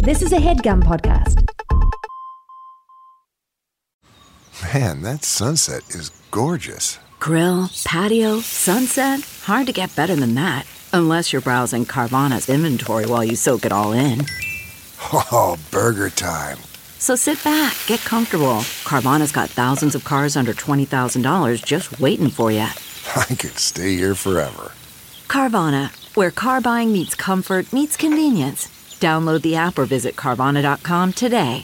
This is a HeadGum podcast. Man, that sunset is gorgeous. Grill, patio, sunset. Hard to get better than that. Unless you're browsing Carvana's inventory while you soak it all in. Oh, burger time. So sit back, get comfortable. Carvana's got thousands of cars under $20,000 just waiting for you. I could stay here forever. Carvana, where car buying meets comfort meets convenience. Download the app or visit Carvana.com today.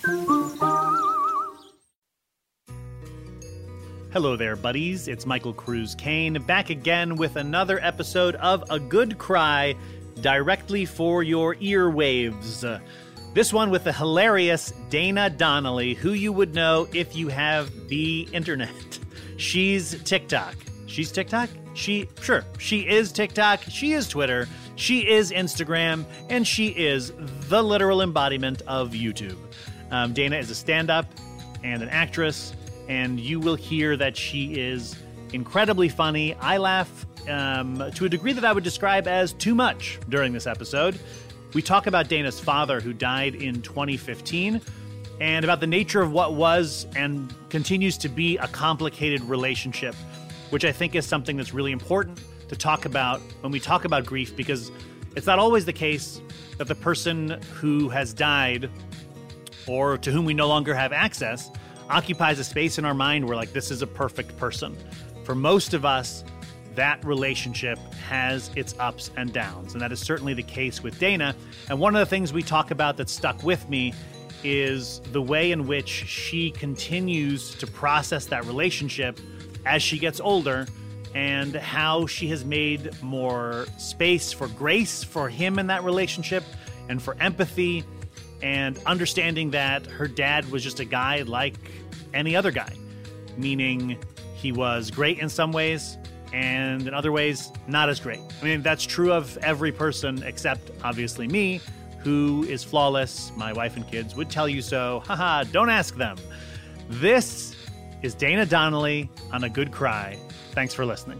Hello there, buddies. It's Michael Cruz Kane, back again with another episode of A Good Cry, directly for your earwaves. This one with the hilarious Dana Donnelly, who you would know if you have the internet. She's TikTok. She's TikTok? She is TikTok. She is Twitter. She is Instagram. And she is the literal embodiment of YouTube. Dana is a stand-up and an actress, and you will hear that she is incredibly funny. I laugh to a degree that I would describe as too much during this episode. We talk about Dana's father, who died in 2015, and about the nature of what was and continues to be a complicated relationship, which I think is something that's really important to talk about when we talk about grief, because it's not always the case that the person who has died or to whom we no longer have access occupies a space in our mind where, like, this is a perfect person. For most of us, that relationship has its ups and downs, and that is certainly the case with Dana. And one of the things we talk about that stuck with me is the way in which she continues to process that relationship as she gets older, and how she has made more space for grace for him in that relationship, and for empathy, and understanding that her dad was just a guy like any other guy, meaning he was great in some ways, and in other ways, not as great. I mean, that's true of every person except, obviously, me, who is flawless. My wife and kids would tell you so. Haha, don't ask them. This is Dana Donnelly on A Good Cry. Thanks for listening.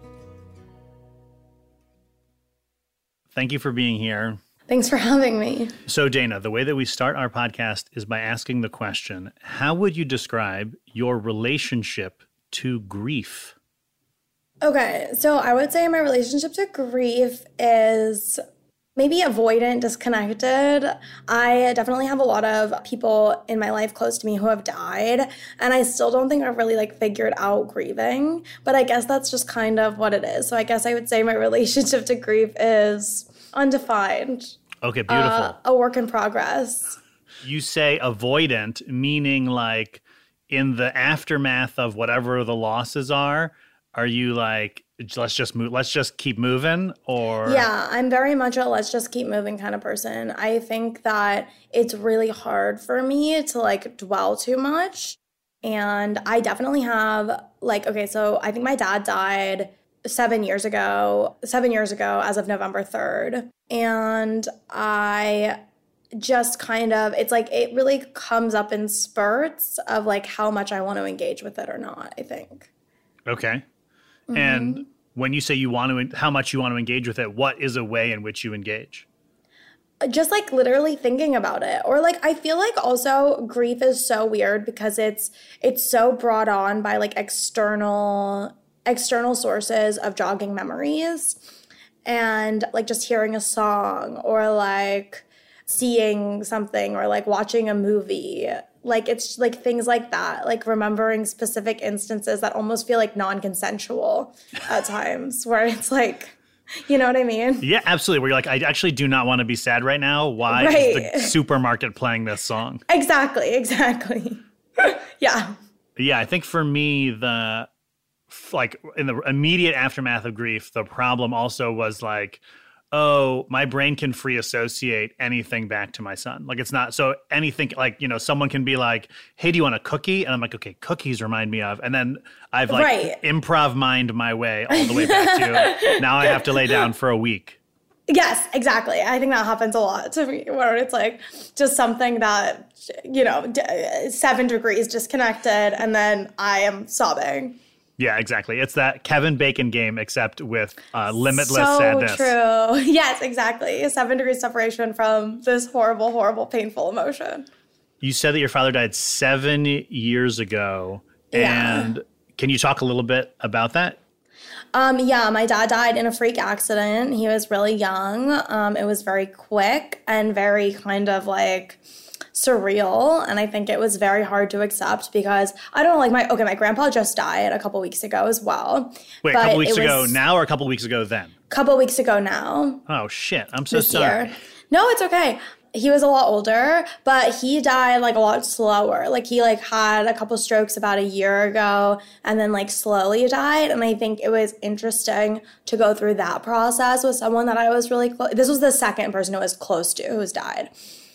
Thank you for being here. Thanks for having me. So, Dana, the way that we start our podcast is by asking the question, how would you describe your relationship to grief? Okay, so I would say my relationship to grief is maybe avoidant, disconnected. I definitely have a lot of people in my life close to me who have died, and I still don't think I've really figured out grieving, but I guess that's just kind of what it is. So I guess I would say my relationship to grief is undefined. Okay, beautiful. A work in progress. You say avoidant, meaning like in the aftermath of whatever the losses are you like, let's just keep moving? Or yeah, I'm very much a let's just keep moving kind of person. I think that it's really hard for me to dwell too much. And I definitely have okay, so I think my dad died 7 years ago as of November 3rd. And I just kind of, it's it really comes up in spurts of how much I want to engage with it or not, I think. Okay. Mm-hmm. And when you say how much you want to engage with it, what is a way in which you engage? Just literally thinking about it. Or I feel also grief is so weird because it's so brought on by external sources of jogging memories, and just hearing a song or seeing something or watching a movie. It's things like that, remembering specific instances that almost feel non-consensual at times, where it's you know what I mean? Yeah, absolutely. Where you're I actually do not want to be sad right now. Why is the supermarket playing this song? Exactly. Yeah. Yeah, I think for me, in the immediate aftermath of grief, the problem also was oh, my brain can free associate anything back to my son. It's not, so anything, someone can be hey, do you want a cookie? And I'm okay, cookies remind me of, and then I've improv mind my way all the way back to, now I have to lay down for a week. Yes, exactly. I think that happens a lot to me, where it's just something that, 7 degrees disconnected, and then I am sobbing. Yeah, exactly. It's that Kevin Bacon game, except with limitless so sadness. True. Yes, exactly. 7 degrees separation from this horrible, horrible, painful emotion. You said that your father died 7 years ago. Yeah. And can you talk a little bit about that? Yeah, my dad died in a freak accident. He was really young. It was very quick and very kind of like surreal, and I think it was very hard to accept because I don't know, like my grandpa just died a couple weeks ago as well. Wait, a couple weeks ago now or a couple weeks ago then? Couple weeks ago now. Oh shit, I'm so this sorry. Year. No, it's okay. He was a lot older, but he died like a lot slower. Like he like had a couple strokes about a year ago and then like slowly died. And I think it was interesting to go through that process with someone that I was really close. This was the second person I was close to who's died.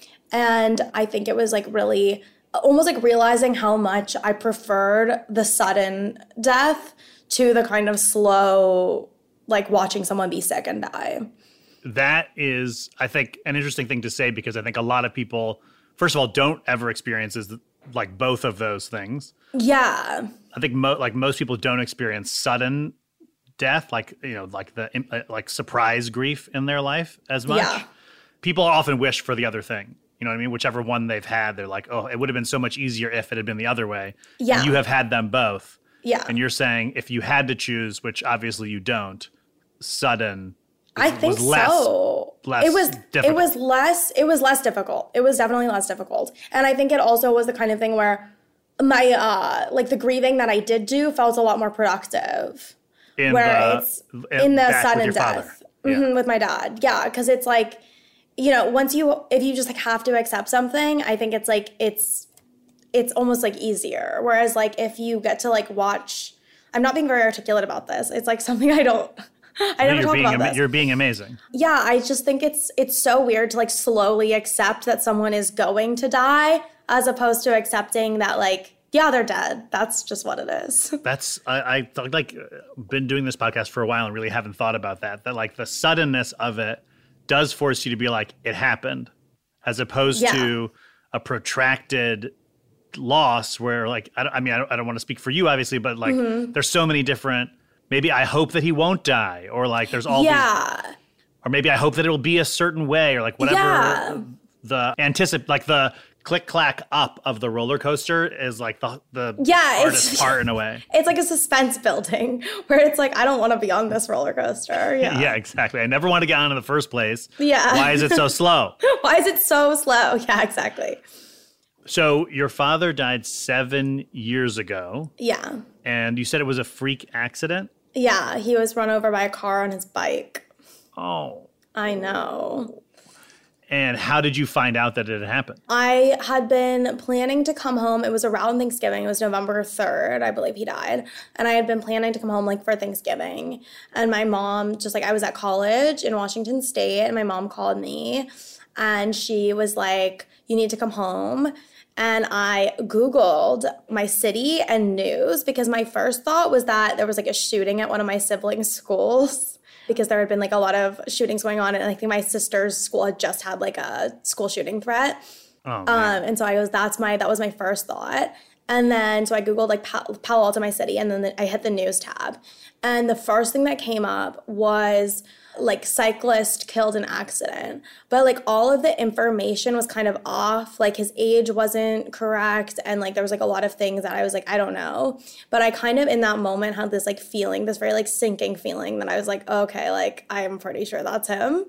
And I think it was like really almost like realizing how much I preferred the sudden death to the kind of slow, like watching someone be sick and die. That is, I think, an interesting thing to say because I think a lot of people, first of all, don't ever experience like both of those things. Yeah. I think most people don't experience sudden death, like, you know, like the like surprise grief in their life as much. Yeah. People often wish for the other thing. You know what I mean? Whichever one they've had, they're like, oh, it would have been so much easier if it had been the other way. Yeah. And you have had them both. Yeah. And you're saying if you had to choose, which obviously you don't, sudden. I think was less, so. Less it was difficult. less difficult. It was definitely less difficult. And I think it also was the kind of thing where my like the grieving that I did do felt a lot more productive. In the sudden death. Yeah. With my dad. Yeah, because it's like, you know, if you just like have to accept something, I think it's like it's almost like easier. Whereas like if you get to like watch, I'm not being very articulate about this. It's like something I never talk about this. You're being amazing. Yeah, I just think it's so weird to like slowly accept that someone is going to die as opposed to accepting that like, yeah, they're dead. That's just what it is. That's I like been doing this podcast for a while and really haven't thought about that. That like the suddenness of it does force you to be like, it happened, as opposed to a protracted loss where like, I don't want to speak for you obviously, but like there's so many different, maybe I hope that he won't die, or like there's all these, or maybe I hope that it'll be a certain way, or like whatever the click clack up of the roller coaster is like the hardest part in a way. It's like a suspense building where it's like, I don't want to be on this roller coaster. Yeah. Yeah, exactly. I never want to get on in the first place. Yeah. Why is it so slow? Why is it so slow? Yeah, exactly. So your father died 7 years ago. Yeah. And you said it was a freak accident? Yeah, he was run over by a car on his bike. Oh. I know. And how did you find out that it had happened? I had been planning to come home. It was around Thanksgiving. It was November 3rd, I believe he died. And I had been planning to come home like for Thanksgiving. And my mom, just like I was at college in Washington State, and my mom called me and she was like, you need to come home. And I Googled my city and news because my first thought was that there was like a shooting at one of my siblings' schools, because there had been like a lot of shootings going on. And I think my sister's school had just had like a school shooting threat. Oh, man. And so that was my first thought. And then, so I Googled like Palo Alto, my city, and then I hit the news tab. And the first thing that came up was like cyclist killed in accident. But like all of the information was kind of off. Like his age wasn't correct. And like there was like a lot of things that I was like, I don't know. But I kind of in that moment had this like feeling, this very like sinking feeling that I was like, okay, like I'm pretty sure that's him.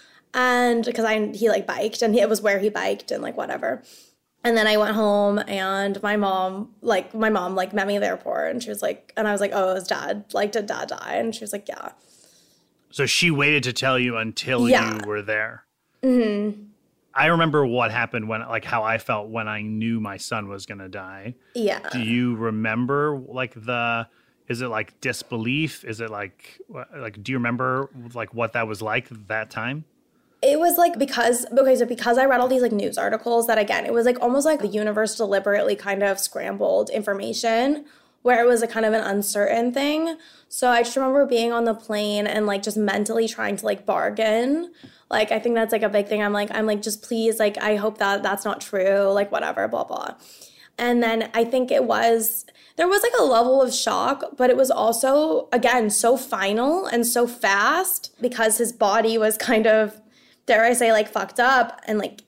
And because he like biked and it was where he biked and like whatever. And then I went home and my mom met me at the airport and she was like, and I was like, oh, it was dad. Like, did dad die? And she was like, yeah. So she waited to tell you until you were there. Mm-hmm. I remember what happened how I felt when I knew my son was going to die. Yeah. Do you remember is it like disbelief? Is it like, do you remember like what that was like that time? It was like because I read all these like news articles that again, it was like almost like the universe deliberately kind of scrambled information where it was a kind of an uncertain thing. So I just remember being on the plane and like just mentally trying to like bargain. Like, I think that's like a big thing. I'm like, just please, like, I hope that that's not true, like whatever, blah, blah. And then I think there was like a level of shock, but it was also, again, so final and so fast because his body was kind of, dare I say, like fucked up, and like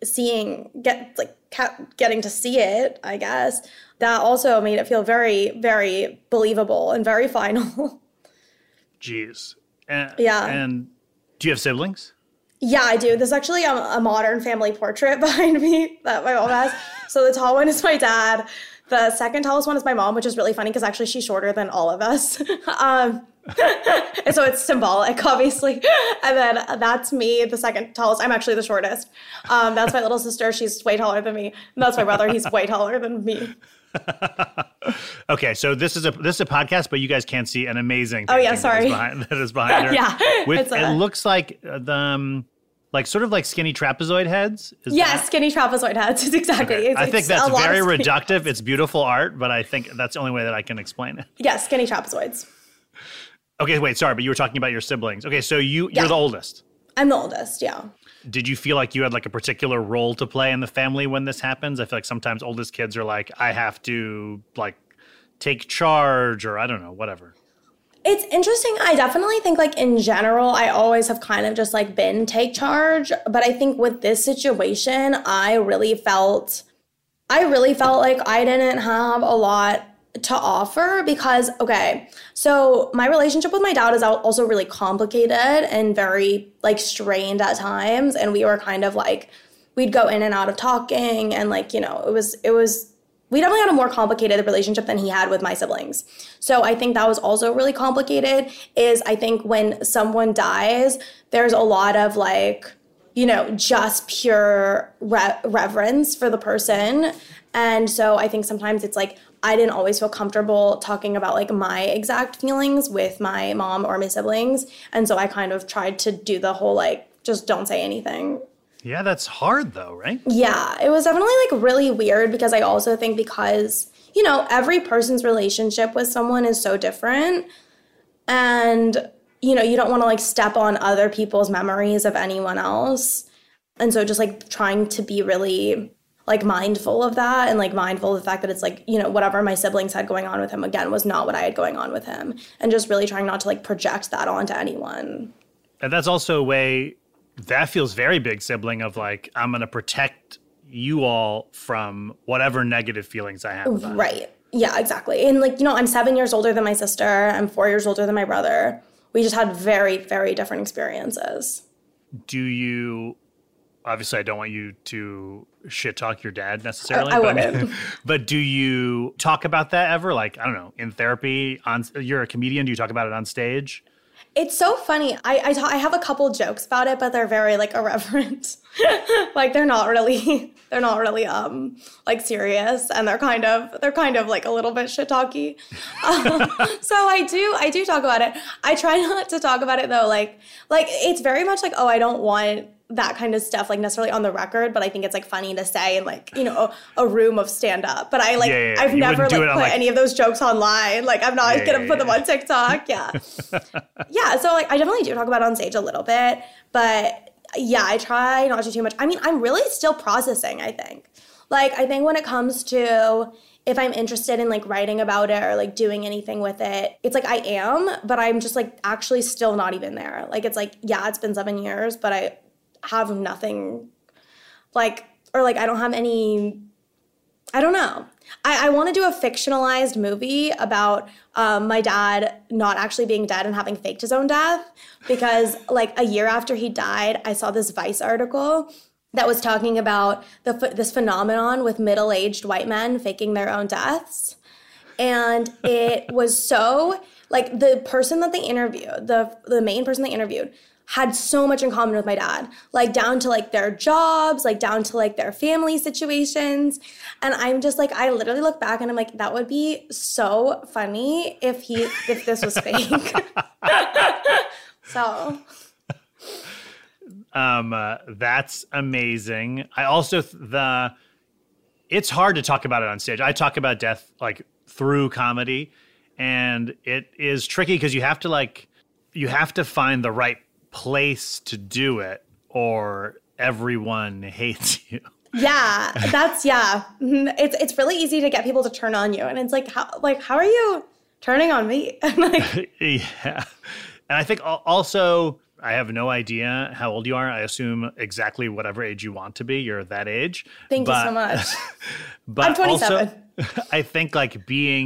getting to see it, I guess. That also made it feel very, very believable and very final. Jeez. Yeah. And do you have siblings? Yeah, I do. There's actually a modern family portrait behind me that my mom has. So the tall one is my dad. The second tallest one is my mom, which is really funny because actually she's shorter than all of us. And so it's symbolic, obviously. And then that's me, the second tallest. I'm actually the shortest. That's my little sister. She's way taller than me. And that's my brother. He's way taller than me. Okay, so this is a podcast, but you guys can't see an amazing painting. Oh yeah, sorry. That is behind her. Yeah, it looks like sort of like skinny trapezoid heads. Skinny trapezoid heads. It's exactly. Okay. I think that's very reductive. It's beautiful art, but I think that's the only way that I can explain it. Yeah, skinny trapezoids. Okay, wait, sorry, but you were talking about your siblings. Okay, so you're the oldest. I'm the oldest. Yeah. Did you feel like you had like a particular role to play in the family when this happens? I feel like sometimes oldest kids are like, I have to like take charge, or I don't know, whatever. It's interesting. I definitely think like in general, I always have kind of just like been take charge. But I think with this situation, I really felt like I didn't have a lot to offer because, okay, so my relationship with my dad is also really complicated and very like strained at times. And we were kind of like, we'd go in and out of talking, and like, you know, it was we definitely had a more complicated relationship than he had with my siblings. So I think that was also really complicated. Is I think when someone dies, there's a lot of like, you know, just pure reverence for the person. And so I think sometimes it's like, I didn't always feel comfortable talking about like my exact feelings with my mom or my siblings. And so I kind of tried to do the whole like, just don't say anything. Yeah, that's hard though, right? Yeah, it was definitely like really weird because I also think because, you know, every person's relationship with someone is so different. And, you know, you don't want to like step on other people's memories of anyone else. And so just like trying to be really like mindful of that and like mindful of the fact that it's like, you know, whatever my siblings had going on with him, again, was not what I had going on with him. And just really trying not to like project that onto anyone. And that's also a way that feels very big sibling of like, I'm going to protect you all from whatever negative feelings I have about Right. it. Yeah, exactly. And like, you know, I'm 7 years older than my sister. I'm 4 years older than my brother. We just had very, very different experiences. Do you, obviously I don't want you to shit talk your dad necessarily. I wouldn't. But do you talk about that ever? Like, I don't know, in therapy, you're a comedian, do you talk about it on stage? It's so funny. I have a couple jokes about it, but they're very like irreverent. Like they're not really like serious, and they're kind of like a little bit shit talky. So I do talk about it. I try not to talk about it though. Like it's very much like, oh, I don't want that kind of stuff like necessarily on the record, but I think it's like funny to say in like, you know, a room of stand up. But I like I've never like put any of those jokes online. Like I'm not gonna put them on TikTok. Yeah. Yeah. So like I definitely do talk about it on stage a little bit, but yeah, I try not to too much. I mean, I'm really still processing, I think. Like I think when it comes to if I'm interested in like writing about it or like doing anything with it, it's like I am, but I'm just like actually still not even there. Like it's like, yeah, it's been 7 years, but I have nothing like, or like I don't have any, I don't know. I want to do a fictionalized movie about my dad not actually being dead and having faked his own death, because like a year after he died, I saw this Vice article that was talking about this phenomenon with middle-aged white men faking their own deaths. And it was so, like the person that they interviewed, the main person they interviewed, had so much in common with my dad, like down to like their jobs, like down to like their family situations. And I'm just like, I literally look back and I'm like, that would be so funny if this was fake. So. That's amazing. I also, it's hard to talk about it on stage. I talk about death like through comedy, and it is tricky because you have to find the right place to do it, or everyone hates you. Yeah, it's really easy to get people to turn on you, and it's like how are you turning on me? Like, yeah, and I think also I have no idea how old you are. I assume exactly whatever age you want to be. You're that age. Thank you so much. But I'm 27. Also, I think like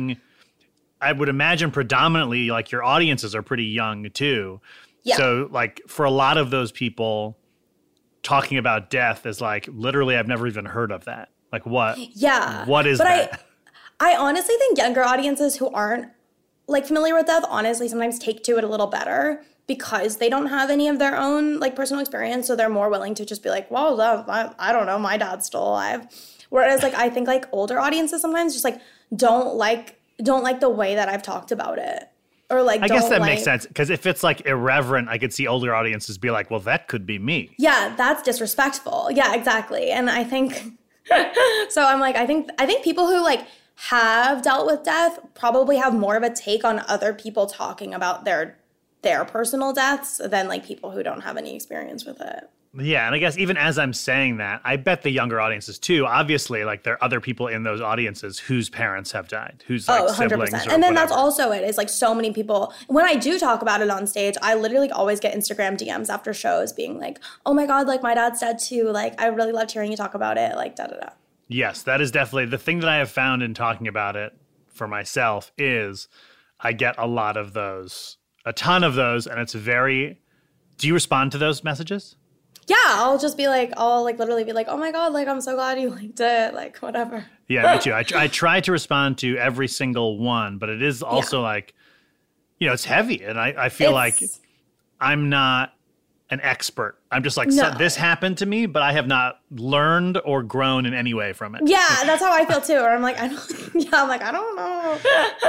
I would imagine predominantly like your audiences are pretty young too. Yeah. So like for a lot of those people, talking about death is like, literally, I've never even heard of that. Like what? Yeah. What is that? I honestly think younger audiences who aren't like familiar with death, honestly, sometimes take to it a little better because they don't have any of their own like personal experience. So they're more willing to just be like, well, I don't know, my dad's still alive. Whereas like, I think like older audiences sometimes just like don't like the way that I've talked about it. Or like, I guess that makes sense because if it's like irreverent, I could see older audiences be like, well, that could be me. Yeah, that's disrespectful. Yeah, exactly. And I think, so I'm like, I think people who like have dealt with death probably have more of a take on other people talking about their personal deaths than like people who don't have any experience with it. Yeah, and I guess even as I'm saying that, I bet the younger audiences too, obviously, like there are other people in those audiences whose parents have died, whose like siblings 100%. And then whatever. That's also it, is like so many people, when I do talk about it on stage, I literally always get Instagram DMs after shows being like, oh my God, like my dad's dead too. Like I really loved hearing you talk about it, like da-da-da. Yes, that is definitely the thing that I have found in talking about it for myself is I get a lot of those, a ton of those, and it's very, do you respond to those messages? Yeah, I'll just be like, I'll like literally be like, oh my God, like I'm so glad you liked it, like whatever. Yeah, me too. I try to respond to every single one, but it is also like, you know, it's heavy. And I feel like I'm not an expert. I'm just like, so this happened to me, but I have not learned or grown in any way from it. Yeah, that's how I feel too. Or I'm like, I don't know.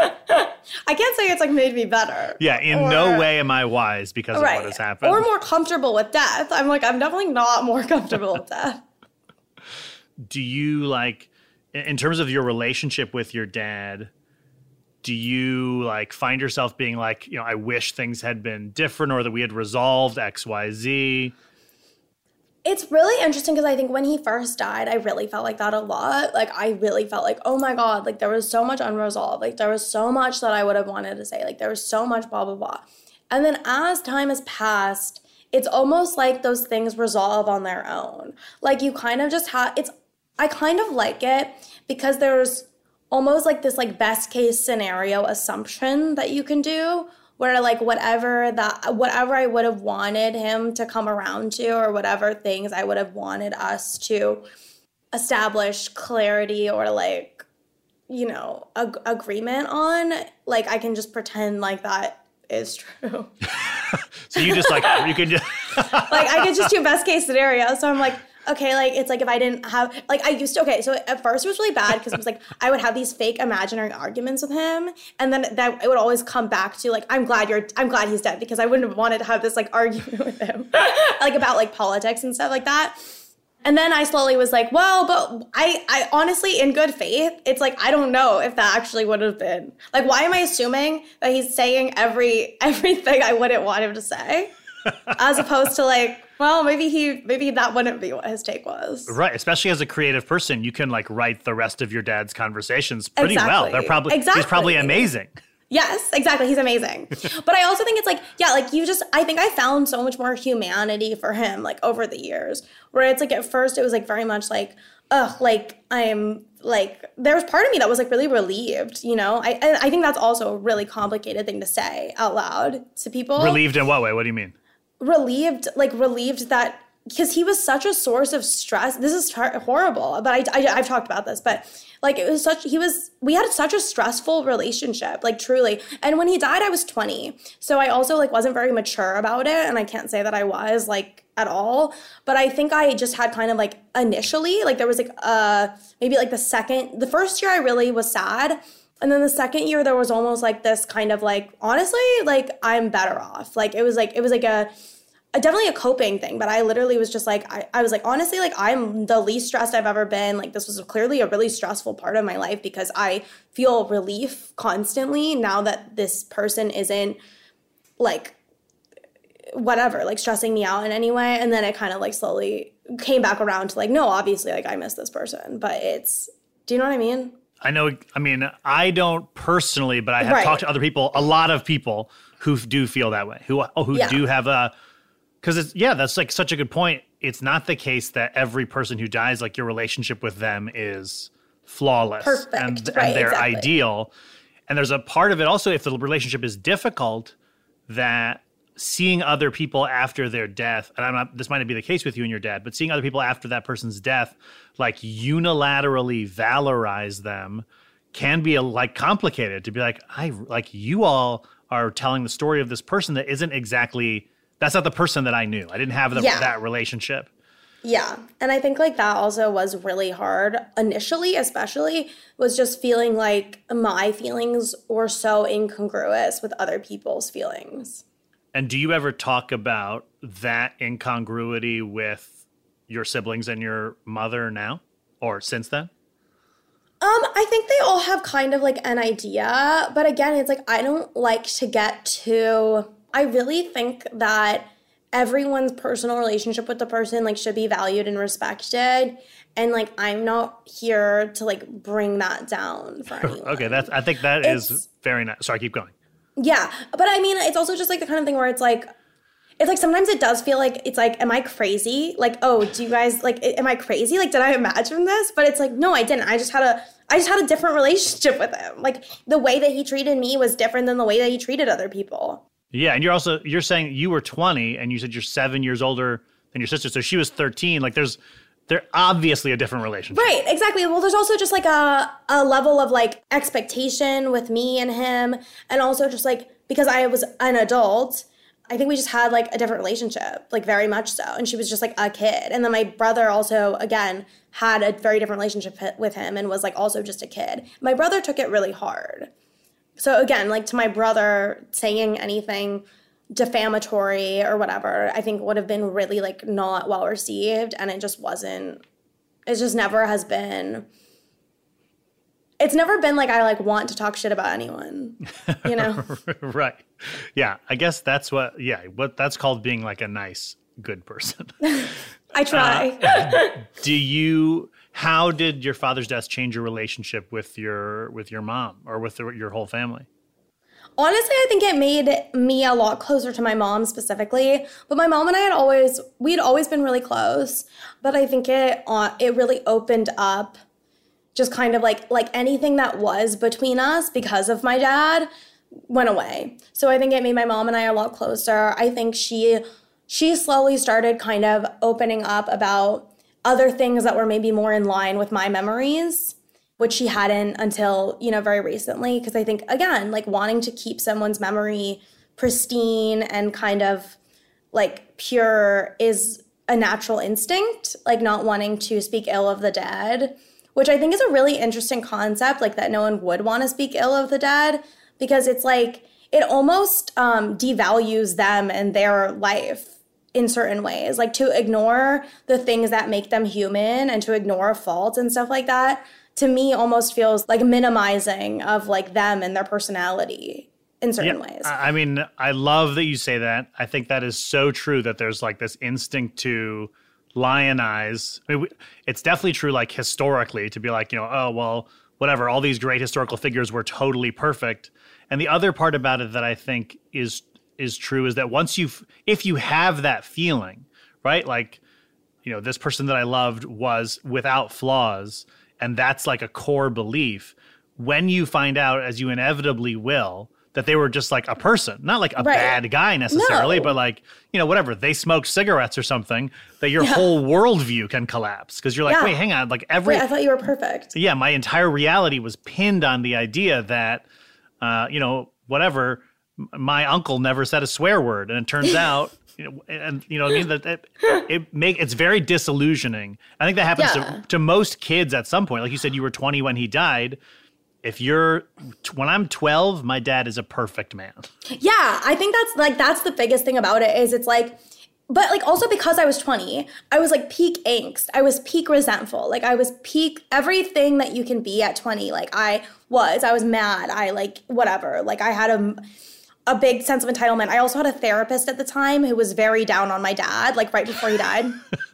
I can't say it's like made me better. Yeah, in no way am I wise because of what has happened. Or more comfortable with death. I'm like, I'm definitely not more comfortable with death. Do you like, in terms of your relationship with your dad, do you like find yourself being like, you know, I wish things had been different or that we had resolved X, Y, Z? It's really interesting because I think when he first died, I really felt like that a lot. Like I really felt like, oh my God, like there was so much unresolved. Like there was so much that I would have wanted to say. Like there was so much blah, blah, blah. And then as time has passed, it's almost like those things resolve on their own. Like you kind of just I kind of like it because there's almost like this like best case scenario assumption that you can do where like whatever I would have wanted him to come around to or whatever things I would have wanted us to establish clarity or like, you know, agreement on, like I can just pretend like that is true. So you just like, you can just like I could just do best case scenario. So I'm like, okay, like, it's like if I didn't have, like, I used to, okay, so at first it was really bad because it was like, I would have these fake imaginary arguments with him. And then that it would always come back to like, I'm glad he's dead because I wouldn't have wanted to have this like argument with him, like about like politics and stuff like that. And then I slowly was like, well, but I honestly, in good faith, it's like, I don't know if that actually would have been. Like, why am I assuming that he's saying everything I wouldn't want him to say? As opposed to like, well, maybe that wouldn't be what his take was. Right. Especially as a creative person, you can like write the rest of your dad's conversations pretty well. He's probably amazing. Yes, exactly. He's amazing. But I also think it's like, yeah, like I think I found so much more humanity for him like over the years where it's like at first it was like very much like, like I'm like, there was part of me that was like really relieved, you know? I think that's also a really complicated thing to say out loud to people. Relieved in what way? What do you mean? Relieved that, because he was such a source of stress. This is horrible, but I've talked about this, but like we had such a stressful relationship, like truly. And when he died, I was 20. So I also like wasn't very mature about it. And I can't say that I was like at all, but I think I just had kind of like initially, like there was like maybe like the first year I really was sad. And then the second year there was almost like this kind of like, honestly, like I'm better off. Like it was like a definitely a coping thing, but I literally was just like, I was like, honestly, like I'm the least stressed I've ever been. Like this was clearly a really stressful part of my life because I feel relief constantly now that this person isn't like whatever, like stressing me out in any way. And then it kind of like slowly came back around to like, no, obviously, like, I miss this person. But do you know what I mean? I know. I mean, I don't personally, but I have talked to other people, a lot of people who do feel that way, who do have because that's like such a good point. It's not the case that every person who dies, like your relationship with them is flawless and they're ideal. And there's a part of it also, if the relationship is difficult, that seeing other people after their death, and this might not be the case with you and your dad, but seeing other people after that person's death, like unilaterally valorize them can be like complicated to be like, you all are telling the story of this person that isn't exactly, that's not the person that I knew. I didn't have that relationship. Yeah. And I think like that also was really hard initially, especially was just feeling like my feelings were so incongruous with other people's feelings. And do you ever talk about that incongruity with your siblings and your mother now or since then? I think they all have kind of like an idea, but again, it's like I don't like to get too. I really think that everyone's personal relationship with the person like should be valued and respected, and like I'm not here to like bring that down for anyone. Okay, I think that is very nice. Sorry, keep going. Yeah, but I mean, it's also just like the kind of thing where it's like sometimes it does feel like it's like, am I crazy? Like, oh, do you guys like, am I crazy? Like, did I imagine this? But it's like, no, I didn't. I just had a different relationship with him. Like the way that he treated me was different than the way that he treated other people. Yeah, and you're saying you were 20 and you said you're 7 years older than your sister, so she was 13. Like they're obviously a different relationship. Right, exactly. Well, there's also just like a level of like expectation with me and him, and also just like because I was an adult, I think we just had like a different relationship, like very much so. And she was just like a kid. And then my brother also, again, had a very different relationship with him and was like also just a kid. My brother took it really hard. So again, like to my brother, saying anything defamatory or whatever, I think would have been really like not well received. And it just wasn't, it just never has been. It's never been like I like want to talk shit about anyone, you know? Right. Yeah. I guess that's what that's called being like a nice, good person. I try. How did your father's death change your relationship with your mom or with your whole family? Honestly, I think it made me a lot closer to my mom specifically. But my mom and I we'd always been really close. But I think it really opened up just kind of like anything that was between us because of my dad went away. So I think it made my mom and I a lot closer. I think she slowly started kind of opening up about other things that were maybe more in line with my memories, which she hadn't until, very recently. Because I think, again, like wanting to keep someone's memory pristine and kind of like pure is a natural instinct, like not wanting to speak ill of the dead, which I think is a really interesting concept, like that no one would want to speak ill of the dead, because it's like it almost devalues them and their life in certain ways, like to ignore the things that make them human and to ignore faults and stuff like that, to me almost feels like minimizing of like them and their personality in certain ways. I mean, I love that you say that. I think that is so true, that there's like this instinct to lionize. I mean, it's definitely true, like historically, to be like, oh, well, whatever, all these great historical figures were totally perfect. And the other part about it that I think is true is that if you have that feeling, right? Like, this person that I loved was without flaws, and that's like a core belief. When you find out, as you inevitably will, that they were just like a person, not like a bad guy necessarily, but like, whatever, they smoked cigarettes or something, that your whole worldview can collapse. Because you're like, wait, hang on, like I thought you were perfect. Yeah, my entire reality was pinned on the idea that, whatever, my uncle never said a swear word. And it turns out, and you know what I mean, that it's very disillusioning. I think that happens to most kids at some point. Like you said, you were 20 when he died. When I'm 12, my dad is a perfect man. Yeah, I think that's the biggest thing about it is it's like, but like also because I was 20, I was like peak angst. I was peak resentful. Like I was peak everything that you can be at 20. Like I was mad. I like whatever. Like I had a big sense of entitlement. I also had a therapist at the time who was very down on my dad, like right before he died.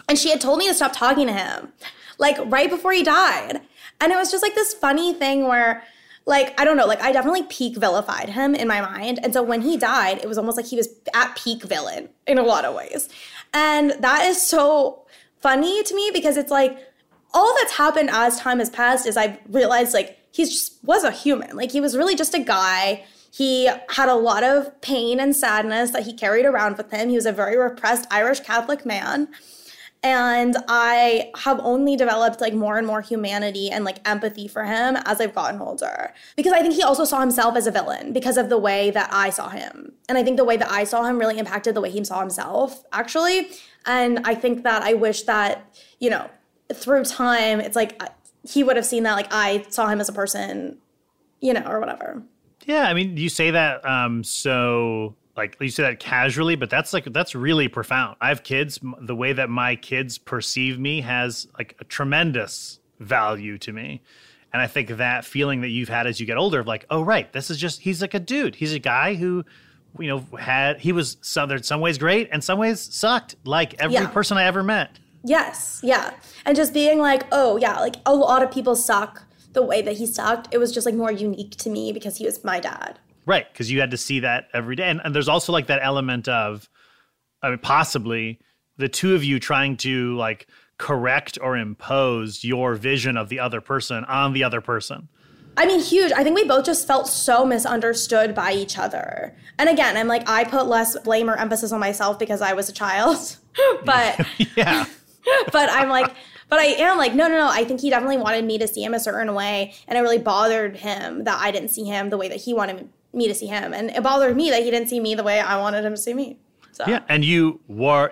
And she had told me to stop talking to him, like right before he died. And it was just like this funny thing where, like, I don't know, like I definitely peak vilified him in my mind. And so when he died, it was almost like he was at peak villain in a lot of ways. And that is so funny to me because it's like all that's happened as time has passed is I've realized like he just was a human. Like he was really just a guy. He had a lot of pain and sadness that he carried around with him. He was a very repressed Irish Catholic man. And I have only developed like more and more humanity and like empathy for him as I've gotten older. Because I think he also saw himself as a villain because of the way that I saw him. And I think the way that I saw him really impacted the way he saw himself, actually. And I think that I wish that, you know, through time, it's like he would have seen that like I saw him as a person, you know, or whatever. Yeah, I mean, you say that so... Like you say that casually, but that's really profound. I have kids. The way that my kids perceive me has like a tremendous value to me. And I think that feeling that you've had as you get older of like, oh, right, this is just, he's like a dude. He's a guy who, you know, he was in some ways great and some ways sucked like every person I ever met. Yes. Yeah. And just being like, oh yeah, like a lot of people suck the way that he sucked. It was just like more unique to me because he was my dad. Right, because you had to see that every day. And there's also like that element of, I mean, possibly the two of you trying to like correct or impose your vision of the other person on the other person. I mean, huge. I think we both just felt so misunderstood by each other. And again, I'm like, I put less blame or emphasis on myself because I was a child. But yeah. But I'm like, but I am like, no. I think he definitely wanted me to see him a certain way. And it really bothered him that I didn't see him the way that he wanted me to see him. And it bothered me that he didn't see me the way I wanted him to see me. So. Yeah, and you were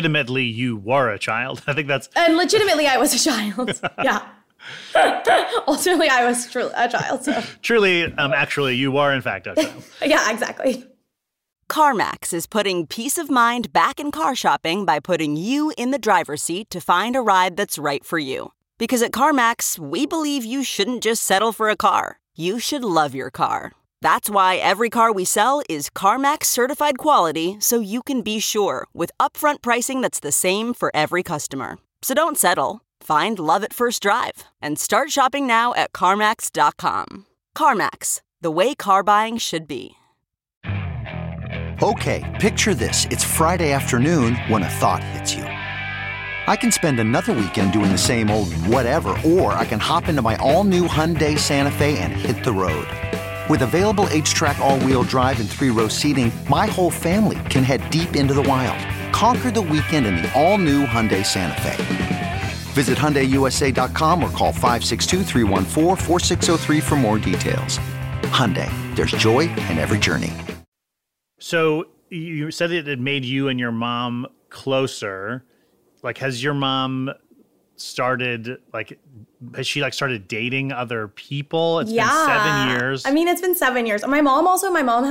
a child. I think that's... And legitimately, I was a child. Yeah. Ultimately, I was truly a child. So. Truly, actually, you were, in fact, a child. Yeah, exactly. CarMax is putting peace of mind back in car shopping by putting you in the driver's seat to find a ride that's right for you. Because at CarMax, we believe you shouldn't just settle for a car. You should love your car. That's why every car we sell is CarMax certified quality, so you can be sure with upfront pricing that's the same for every customer. So don't settle. Find love at first drive and start shopping now at CarMax.com. CarMax, the way car buying should be. Okay, picture this. It's Friday afternoon when a thought hits you. I can spend another weekend doing the same old whatever, or I can hop into my all-new Hyundai Santa Fe and hit the road. With available H-Track all-wheel drive and 3-row seating, my whole family can head deep into the wild. Conquer the weekend in the all-new Hyundai Santa Fe. Visit HyundaiUSA.com or call 562-314-4603 for more details. Hyundai, there's joy in every journey. So you said that it made you and your mom closer. Like, has your mom started, like, has she, like, started dating other people? It's been 7 years. I mean, it's been 7 years. My mom is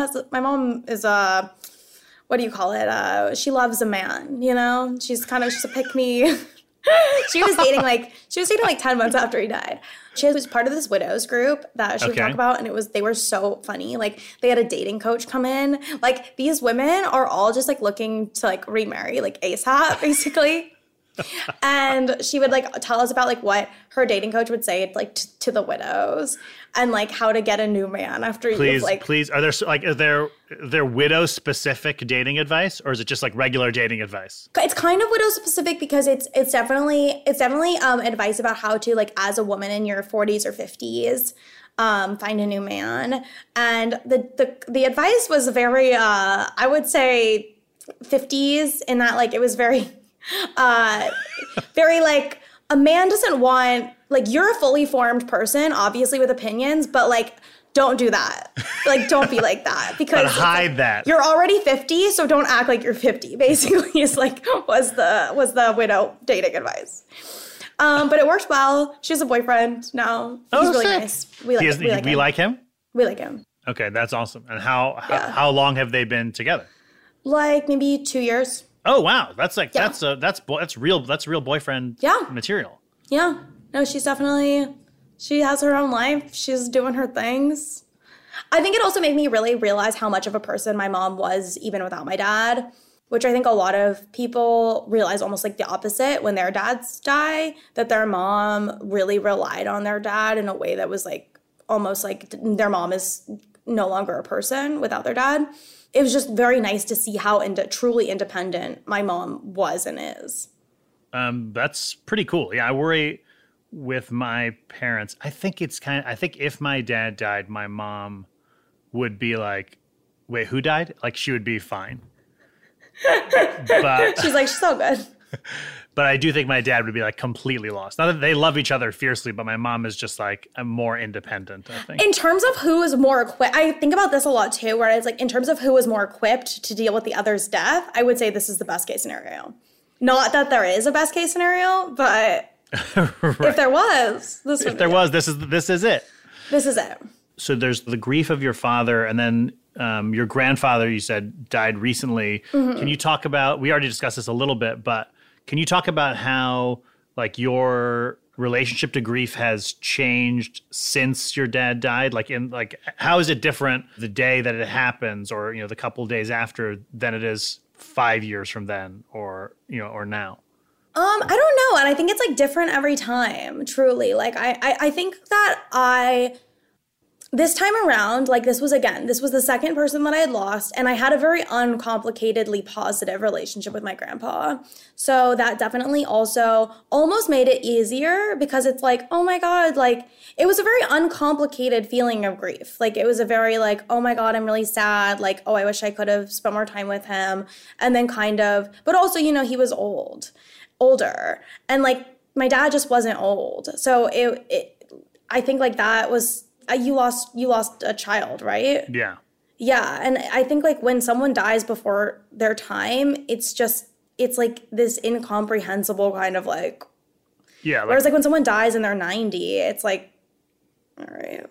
what do you call it? She loves a man, you know? She's a pick-me. She was dating like 10 months after he died. She was part of this widows group that she would talk about, and they were so funny. Like, they had a dating coach come in. Like, these women are all just, like, looking to, like, remarry, like, ASAP, basically. And she would, like, tell us about, like, what her dating coach would say, like, to the widows, and, like, how to get a new man after you've, like... Please, is there widow-specific dating advice, or is it just, like, regular dating advice? It's kind of widow-specific because it's definitely advice about how to, like, as a woman in your 40s or 50s, find a new man. And the advice was very, I would say, 50s, in that, like, it was very... very like, a man doesn't want, like, you're a fully formed person, obviously with opinions, but, like, don't do that. Like, don't be like that, because hide that. You're already 50, so don't act like you're 50. Basically, is like was the widow dating advice. But it worked well. She has a boyfriend now. He's really nice. We like him. We like him. Okay, that's awesome. And how long have they been together? Like maybe 2 years. Oh wow, that's like that's real boyfriend material. Yeah, no, she has her own life. She's doing her things. I think it also made me really realize how much of a person my mom was even without my dad. which I think a lot of people realize almost like the opposite when their dads die, that their mom really relied on their dad in a way that was like almost like their mom is no longer a person without their dad. It was just very nice to see how truly independent my mom was and is. That's pretty cool. Yeah, I worry with my parents. I think if my dad died, my mom would be like, wait, who died? Like, she would be fine. But she's like, she's so good. But I do think my dad would be like completely lost. Not that they love each other fiercely, but my mom is just like more independent, I think. In terms of who is more equipped, I think about this a lot too, where it's like, in terms of who is more equipped to deal with the other's death, I would say this is the best case scenario. Not that there is a best case scenario, but right. If there was, this is it. This is it. So there's the grief of your father, and then your grandfather, you said, died recently. Mm-hmm. Can you talk about, we already discussed this a little bit, but can you talk about how like your relationship to grief has changed since your dad died? How is it different the day that it happens, or, the couple days after, than it is 5 years from then, or now? I don't know. And I think it's like different every time, truly. Like I think that this time around, like this was the second person that I had lost, and I had a very uncomplicatedly positive relationship with my grandpa. So that definitely also almost made it easier, because it's like, oh my God, like it was a very uncomplicated feeling of grief. Like it was a very like, oh my God, I'm really sad. Like, oh, I wish I could have spent more time with him. And then but also, he was older. And like my dad just wasn't old. So I think like that was, you lost a child, right? Yeah. Yeah. And I think like when someone dies before their time, it's like this incomprehensible kind of like, yeah. Whereas like when someone dies and they're 90, it's like, all right.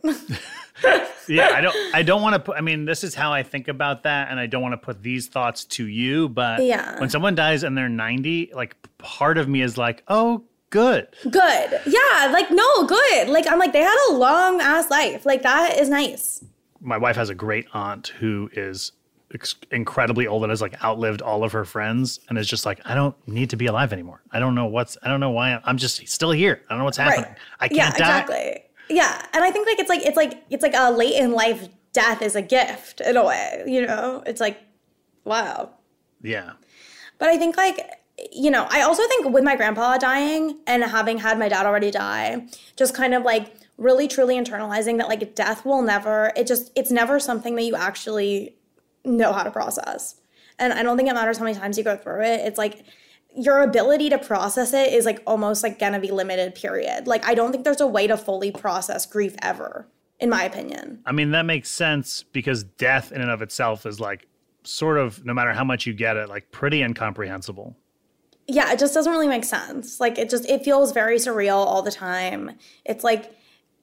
Yeah. I don't want to put, this is how I think about that. And I don't want to put these thoughts to you, but yeah. When someone dies and they're 90, like part of me is like, oh, Good. Yeah, like, no, good. Like, I'm like, they had a long ass life. Like, that is nice. My wife has a great aunt who is incredibly old and has like outlived all of her friends, and is just like, I don't need to be alive anymore. I don't know why I'm just still here. I don't know what's happening. Right. I can't die. Exactly. Yeah. And I think like it's like a late in life death is a gift in a way, It's like, wow. Yeah. But I think like, I also think with my grandpa dying and having had my dad already die, just kind of like really truly internalizing that like death will never, it's never something that you actually know how to process. And I don't think it matters how many times you go through it. It's like your ability to process it is like almost like gonna be limited, period. Like I don't think there's a way to fully process grief ever, in my opinion. That makes sense, because death in and of itself is like sort of, no matter how much you get it, like pretty incomprehensible. Yeah, it just doesn't really make sense. Like it feels very surreal all the time. It's like,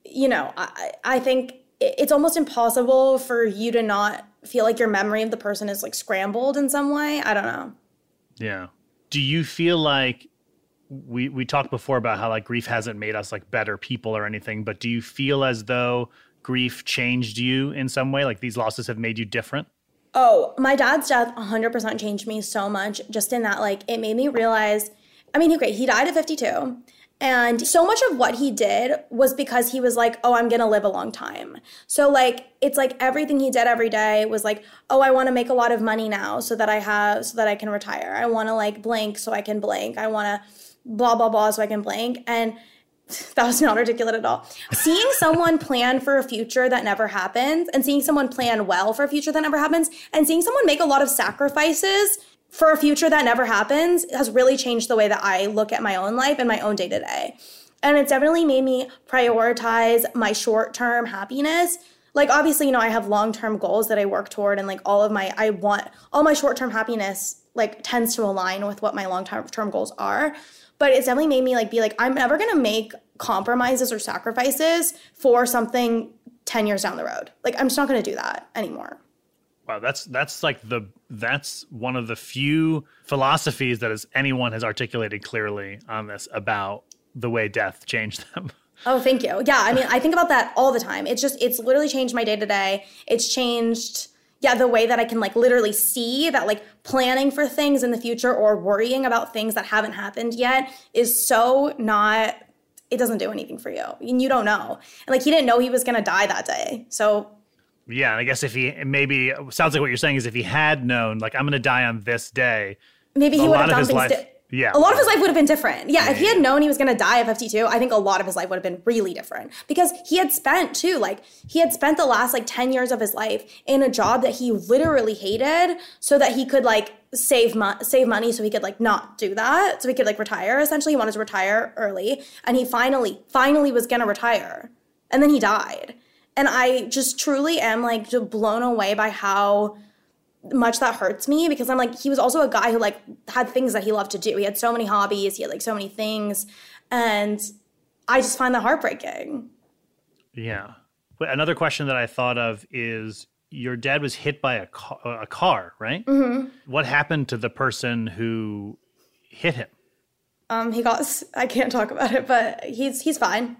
I think it's almost impossible for you to not feel like your memory of the person is like scrambled in some way. I don't know. Yeah. Do you feel like we talked before about how like grief hasn't made us like better people or anything, but do you feel as though grief changed you in some way? Like these losses have made you different? Oh, my dad's death 100% changed me so much, just in that, like, it made me realize, he died at 52. And so much of what he did was because he was like, oh, I'm going to live a long time. So, like, it's like everything he did every day was like, oh, I want to make a lot of money now so that I can retire. I want to, like, blank so I can blank. I want to blah, blah, blah so I can blank. And that was not articulate at all. Seeing someone plan for a future that never happens, and seeing someone plan well for a future that never happens, and seeing someone make a lot of sacrifices for a future that never happens has really changed the way that I look at my own life and my own day-to-day. And it's definitely made me prioritize my short-term happiness. Like, obviously, I have long-term goals that I work toward, and like all my short-term happiness like tends to align with what my long-term goals are. But it's definitely made me like be like, I'm never going to make compromises or sacrifices for something 10 years down the road. Like, I'm just not going to do that anymore. Wow, that's one of the few philosophies that anyone has articulated clearly on this about the way death changed them. Oh, thank you. Yeah, I think about that all the time. It's literally changed my day to day. It's changed, yeah, the way that I can like literally see that like planning for things in the future or worrying about things that haven't happened yet is so not, it doesn't do anything for you. And you don't know. And like he didn't know he was going to die that day. So yeah, and I guess if he maybe, sounds like what you're saying is if he had known, like, I'm going to die on this day, maybe he would have done things a lot of his life would have been different. Yeah, if he had known he was going to die at 52, I think a lot of his life would have been really different. Because he had spent, too, like, he had spent the last, like, 10 years of his life in a job that he literally hated so that he could, like, save money so he could, like, not do that. So he could, like, retire, essentially. He wanted to retire early. And he finally was going to retire. And then he died. And I just truly am, like, just blown away by how much that hurts me, because I'm like, he was also a guy who like had things that he loved to do. He had so many hobbies, he had like so many things, and I just find that heartbreaking. Yeah. But another question that I thought of is your dad was hit by a car, right? Mm-hmm. What happened to the person who hit him? I can't talk about it, but he's fine.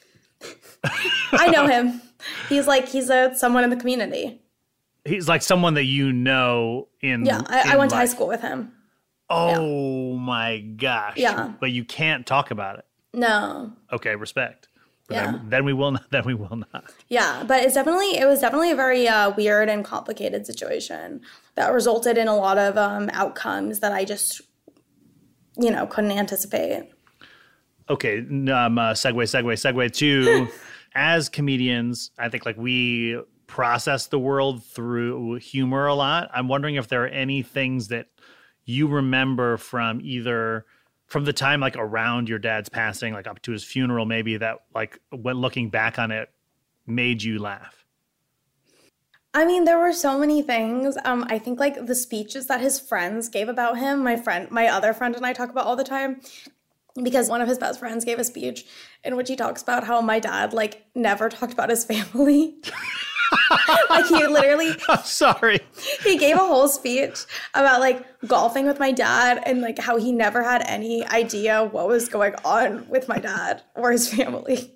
I know him. He's someone in the community. He's like someone that you know in. Yeah, I went to high school with him. Oh my gosh. Yeah. But you can't talk about it. No. Okay, respect. But yeah. Then we will not. Then we will not. Yeah, but it was definitely a very weird and complicated situation that resulted in a lot of outcomes that I just, couldn't anticipate. Okay, segue to as comedians, I think like we process the world through humor a lot. I'm wondering if there are any things that you remember from either from the time like around your dad's passing, like up to his funeral, maybe that like when looking back on it made you laugh. I mean, there were so many things. I think like the speeches that his friends gave about him, my other friend and I talk about all the time, because one of his best friends gave a speech in which he talks about how my dad like never talked about his family. Like he literally, I'm sorry. He gave a whole speech about like golfing with my dad and like how he never had any idea what was going on with my dad or his family.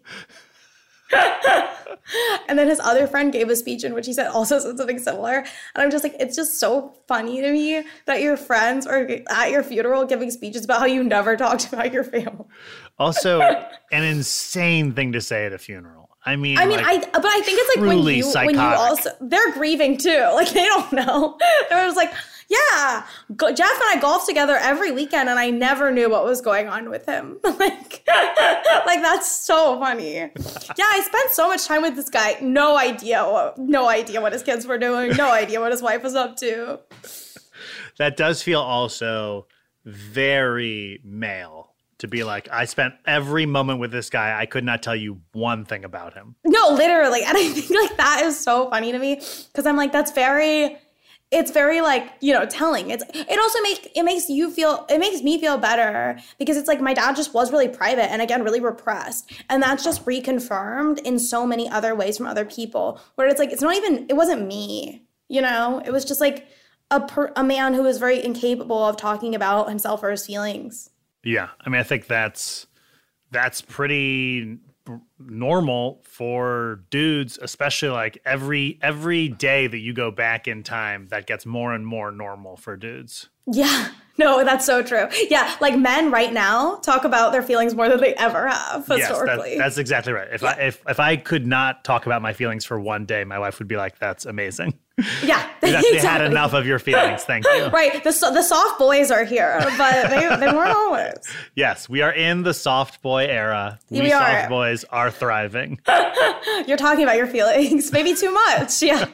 And then his other friend gave a speech in which he said something similar. And I'm just like, it's just so funny to me that your friends are at your funeral giving speeches about how you never talked about your family. Also, an insane thing to say at a funeral. I mean, but I think it's like when you also, they're grieving too. Like they don't know. They're just like, yeah, Jeff and I golf together every weekend and I never knew what was going on with him. like that's so funny. Yeah, I spent so much time with this guy. No idea what his kids were doing. No idea what his wife was up to. That does feel also very male. To be like, I spent every moment with this guy. I could not tell you one thing about him. No, literally. And I think like that is so funny to me because I'm like, it's very like, telling. It makes me feel better because it's like my dad just was really private and again, really repressed. And that's just reconfirmed in so many other ways from other people where it's like, it wasn't me, it was just like a man who was very incapable of talking about himself or his feelings. Yeah, I mean, I think that's pretty normal for dudes, especially like every day that you go back in time, that gets more and more normal for dudes. Yeah, no, that's so true. Yeah, like men right now talk about their feelings more than they ever have historically. Yes, that's exactly right. If I could not talk about my feelings for one day, my wife would be like, "That's amazing." Yeah, exactly. They had enough of your feelings. Thank you. Right, the soft boys are here, but they weren't always. Yes, we are in the soft boy era. We soft boys are thriving. You're talking about your feelings, maybe too much. Yeah.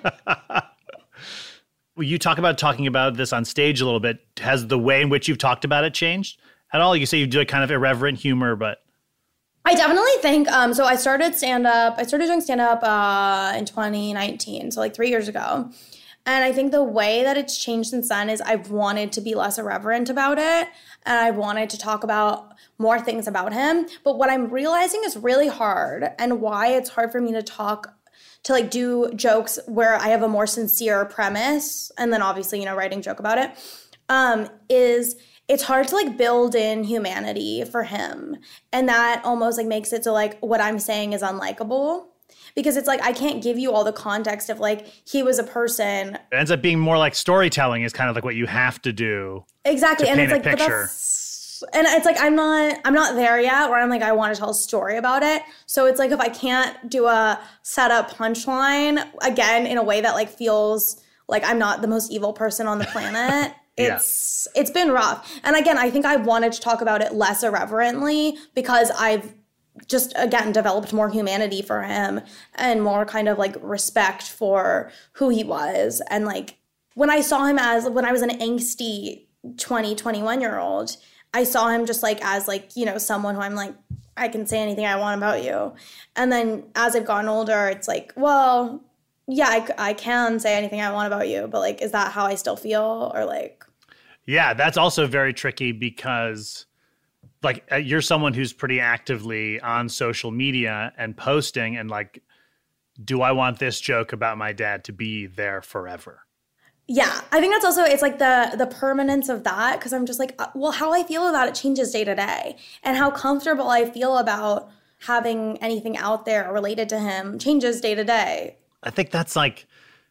You talking about this on stage a little bit. Has the way in which you've talked about it changed at all? You say you do a kind of irreverent humor, but I definitely think so. I started doing stand-up in 2019, so like 3 years ago. And I think the way that it's changed since then is I've wanted to be less irreverent about it. And I wanted to talk about more things about him. But what I'm realizing is really hard and why it's hard for me to like do jokes where I have a more sincere premise. And then obviously, writing a joke about it, is it's hard to like build in humanity for him. And that almost like makes it so like what I'm saying is unlikable. because it's like I can't give you all the context of like he was a person. It ends up being more like storytelling is kind of like what you have to do. Exactly. To and paint it's like, a picture. and it's like I'm not there yet where I'm like I want to tell a story about it. So it's like if I can't do a setup punchline again in a way that like feels like I'm not the most evil person on the planet, it's been rough. And again, I think I wanted to talk about it less irreverently because I've just, again, developed more humanity for him and more kind of like respect for who he was. And like when I saw him when I was an angsty 21-year-old, I saw him just like as like, you know, someone who I'm like, I can say anything I want about you. And then as I've gotten older, it's like, well, yeah, I can say anything I want about you, but like, is that how I still feel? Or like... Yeah, that's also very tricky because like you're someone who's pretty actively on social media and posting and like, do I want this joke about my dad to be there forever? Yeah, I think that's also, it's like the permanence of that, because I'm just like, well, how I feel about it changes day to day, and how comfortable I feel about having anything out there related to him changes day to day. I think that's like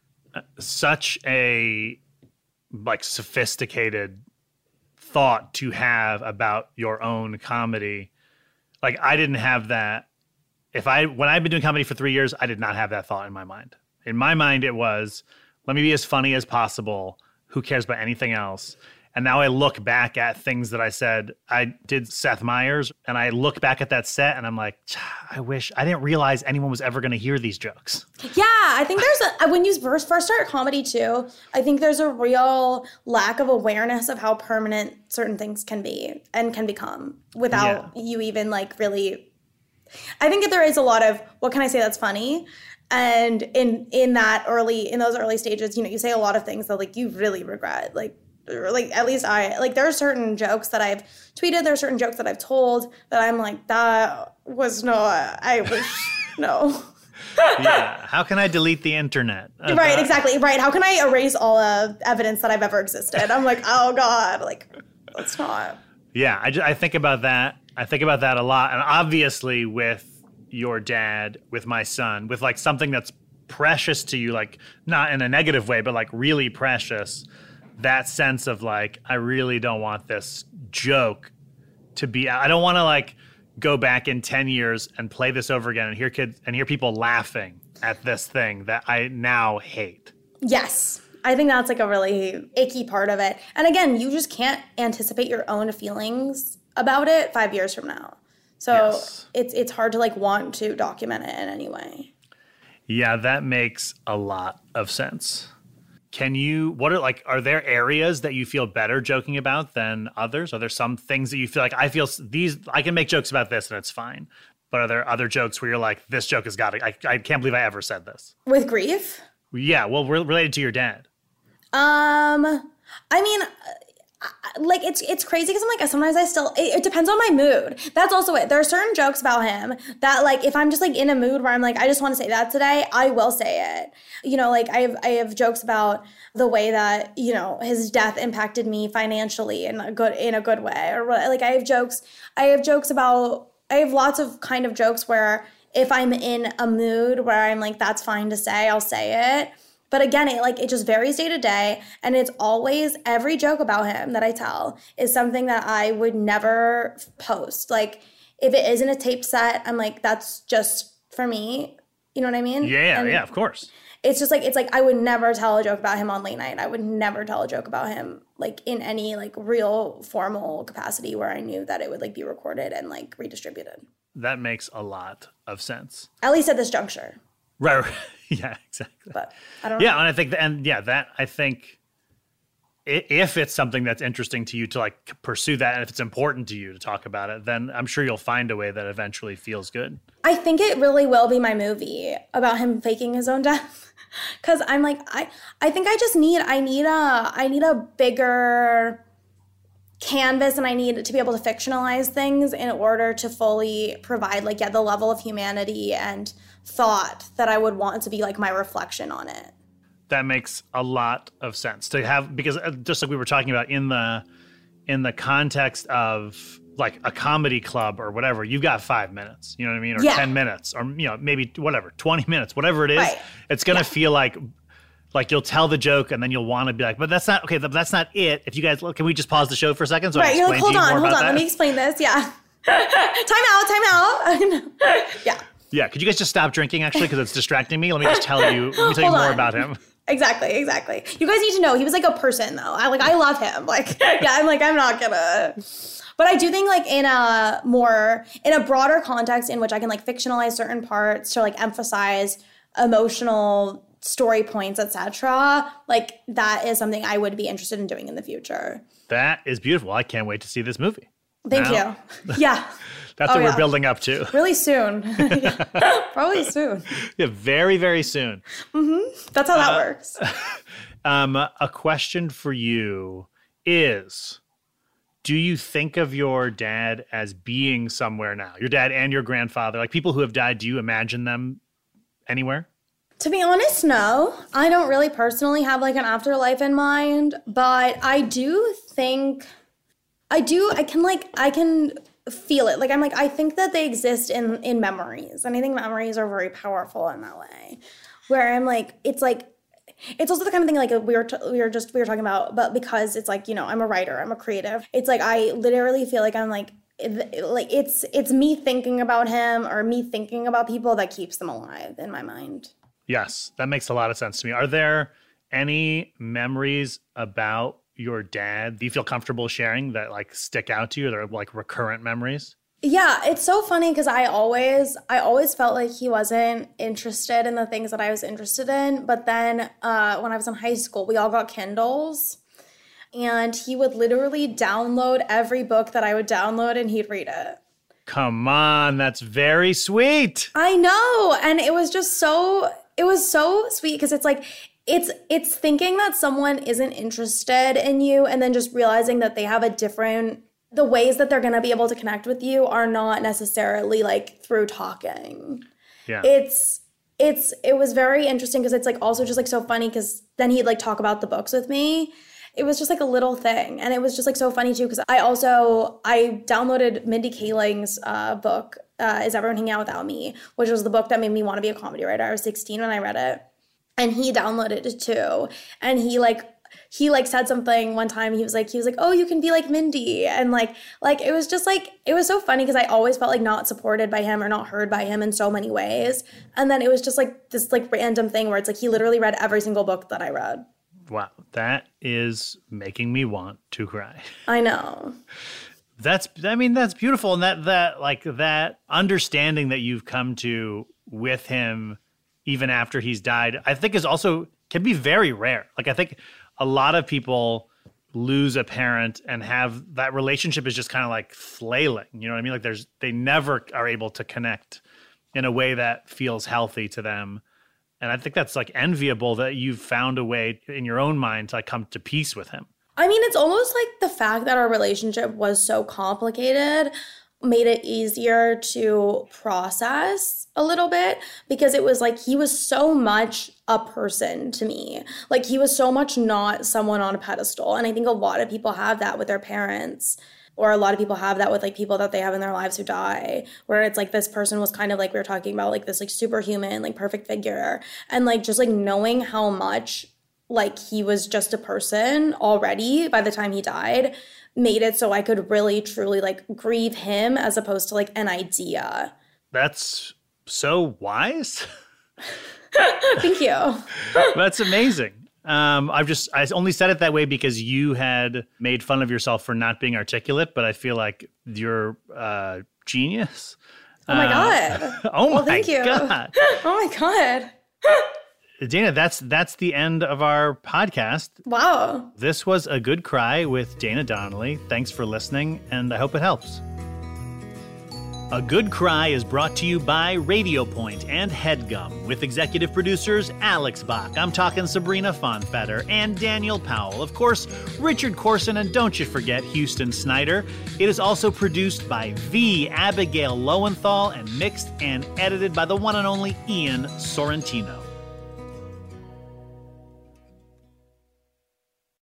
such a like sophisticated thought to have about your own comedy. Like I didn't have that. When I've been doing comedy for 3 years, I did not have that thought in my mind. In my mind, it was, let me be as funny as possible. Who cares about anything else? And now I look back at things that I said. I did Seth Meyers, and I look back at that set, and I'm like, I didn't realize anyone was ever going to hear these jokes. Yeah, I think when you first start comedy too, I think there's a real lack of awareness of how permanent certain things can be and can become without you even like really... I think that there is a lot of, what can I say that's funny? And in those early stages, you know, you say a lot of things that like you really regret. Like at least there are certain jokes that I've tweeted, there are certain jokes that I've told that I'm like, that was I wish, no. Yeah, how can I delete the internet? Right, exactly, right. How can I erase all evidence that I've ever existed? I'm like, oh God, like, let's not. Yeah, I think about that. I think about that a lot. And obviously with your dad, with my son, with like something that's precious to you, like not in a negative way, but like really precious, that sense of like, I really don't want this joke to be, I don't want to like go back in 10 years and play this over again and hear people laughing at this thing that I now hate. Yes. I think that's like a really icky part of it. And again, you just can't anticipate your own feelings about it 5 years from now. So it's hard to like want to document it in any way. Yeah, that makes a lot of sense. Are there areas that you feel better joking about than others? Are there some things that you feel like I can make jokes about this and it's fine? But are there other jokes where you're like, this joke has got it. I can't believe I ever said this. With grief? Yeah, well, related to your dad. I mean, like it's crazy because I'm like, sometimes it depends on my mood. That's also it. There are certain jokes about him that like, if I'm just like in a mood where I'm like, I just want to say that today, I will say it. You know, like I have jokes about the way that, you know, his death impacted me financially in a good way, or like I have lots of kind of jokes where if I'm in a mood where I'm like, that's fine to say, I'll say it. But again, it just varies day to day. And it's always, every joke about him that I tell is something that I would never post. Like, if it isn't a taped set, I'm like, that's just for me. You know what I mean? Yeah, yeah, of course. It's just like, I would never tell a joke about him on late night. I would never tell a joke about him, like, in any, like, real formal capacity where I knew that it would, like, be recorded and, like, redistributed. That makes a lot of sense. At least at this juncture. Right. Yeah, exactly. But I don't know. Yeah, and I think if it's something that's interesting to you to like pursue that, and if it's important to you to talk about it, then I'm sure you'll find a way that eventually feels good. I think it really will be my movie about him faking his own death. Cause I'm like, I think I need a bigger canvas, and I need to be able to fictionalize things in order to fully provide like, the level of humanity and thought that I would want to be like my reflection on it. That makes a lot of sense to have, because just like we were talking about in the context of like a comedy club or whatever, you've got 5 minutes, you know what I mean? Or 10 minutes, or, maybe whatever, 20 minutes, whatever it is. Right. It's going to feel like you'll tell the joke and then you'll want to be like, but that's not, okay, that's not it. If you guys, can we just pause the show for a second? So I you're like, hold on, let me explain this. Yeah. Time out. Yeah. Yeah, could you guys just stop drinking, actually, because it's distracting me? Let me tell you more about him. Exactly. You guys need to know, he was like a person, though. I love him. I'm not gonna... But I do think in a broader context in which I can fictionalize certain parts to emphasize emotional story points, etc. That is something I would be interested in doing in the future. That is beautiful. I can't wait to see this movie. Thank you. Yeah. That's what we're building up to. Really soon. Probably soon. Yeah, very, very soon. Mm-hmm. That's how that works. A question for you is, do you think of your dad as being somewhere now? Your dad and your grandfather, people who have died, do you imagine them anywhere? To be honest, no. I don't really personally have an afterlife in mind, but I do think I can feel it. I think that they exist in memories, and I think memories are very powerful in that way. Where I'm it's also the kind of thing we were talking about, but because it's I'm a writer, I'm a creative. It's I literally feel I'm it's me thinking about him or me thinking about people that keeps them alive in my mind. Yes, that makes a lot of sense to me. Are there any memories about your dad that you feel comfortable sharing that stick out to you? They're recurrent memories? Yeah, it's so funny because I always felt like he wasn't interested in the things that I was interested in. But then when I was in high school, we all got Kindles, and he would literally download every book that I would download, and he'd read it. Come on, that's very sweet. I know, and it was so sweet because it's thinking that someone isn't interested in you, and then just realizing that they have the ways that they're going to be able to connect with you are not necessarily through talking. Yeah. It was very interesting because it's also just so funny because then he'd talk about the books with me. It was just a little thing. And it was just so funny too because I downloaded Mindy Kaling's book, Is Everyone Hanging Out Without Me, which was the book that made me want to be a comedy writer. I was 16 when I read it. And he downloaded it too. And he said something one time. He was like, oh, you can be like Mindy. And it was just it was so funny because I always felt not supported by him or not heard by him in so many ways. And then it was just this random thing where it's he literally read every single book that I read. Wow. That is making me want to cry. I know. That's beautiful. And that understanding that you've come to with him, even after he's died, I think can be very rare. I think a lot of people lose a parent and have that relationship is just kind of flailing. You know what I mean? They never are able to connect in a way that feels healthy to them. And I think that's enviable that you've found a way in your own mind to come to peace with him. I mean, it's almost the fact that our relationship was so complicated made it easier to process a little bit because it was he was so much a person to me. He was so much not someone on a pedestal. And I think a lot of people have that with their parents, or a lot of people have that with people that they have in their lives who die, where it's this person was kind of we were talking about, this superhuman, perfect figure. And just knowing how much he was just a person already by the time he died made it so I could really truly grieve him as opposed to an idea. That's so wise. Thank you. That's amazing. I only said it that way because you had made fun of yourself for not being articulate, but I feel like you're genius. Oh my God. Oh thank you. God. Oh my God. Dana, that's the end of our podcast. Wow. This was A Good Cry with Dana Donnelly. Thanks for listening, and I hope it helps. A Good Cry is brought to you by Radio Point and HeadGum, with executive producers Alex Bach, I'm talking Sabrina Fonfetter, and Daniel Powell. Of course, Richard Corson, and don't you forget Houston Snyder. It is also produced by the Abigail Lowenthal and mixed and edited by the one and only Ian Sorrentino.